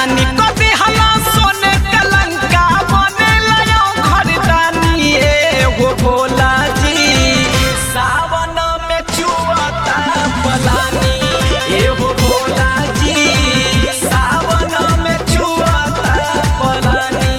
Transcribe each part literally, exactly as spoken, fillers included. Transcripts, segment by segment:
रानी कभी हला सोने कलंका बने लयो घरदानी हो भोला जी सावन में चुआता पलानी ए हो भोला जी सावन में चुआता पलानी।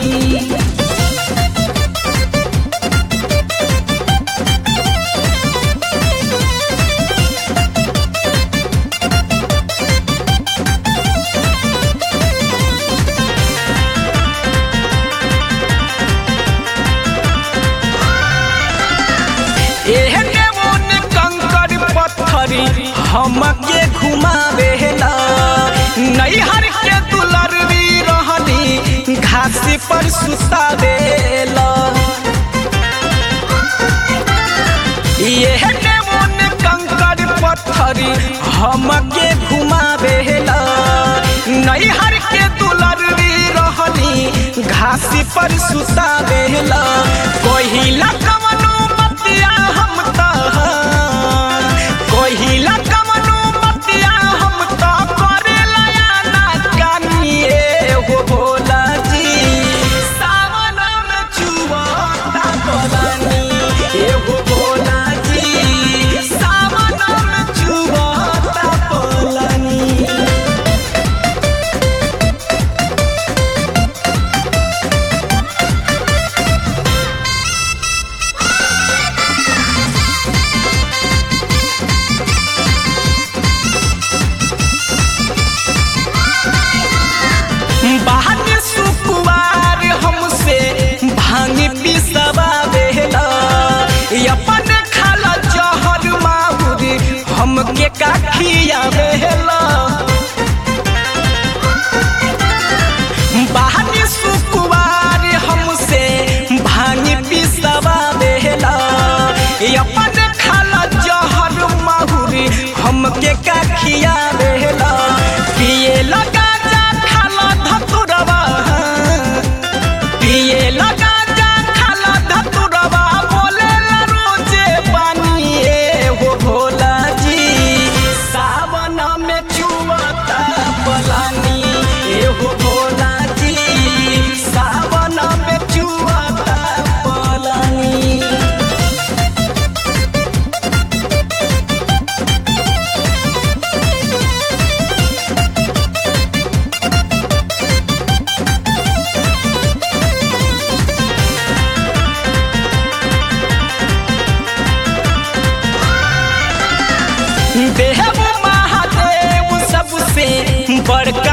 एहने मोने कंकड़ पत्थरी हमके घुमावेला नैहर के दुलरवी रहनी घास पर सुतावेला। एहने मोने कंकड़ पत्थरी हमके घुमावेला नैहर के दुलरवी रहनी घास पर सुतावेला। कहिला कवनो हम कहिला कमनो मतिया हम तो करेला ना कानिए हो भोला जी सावन में चुआता पलानी ए हो भोला जी सावन में चुआता पलानी। बाहर सुकुवार हमसे भांग पिसवावेला अपन खाला जहर माहुर हमके का खियावेला। बाहर सुकुवार हमसे भांग पिसवावेला अपन खाला जहर माहुर हमके का खियावेला। पिए लगा पिए लगा जा खाला धतुरवा बोले रोजे पानी ए हो भोला जी सावन में चुआता पलानी ए हो भोला जी सावन में चुआता पलानी। देव महादेव सबसे बड़का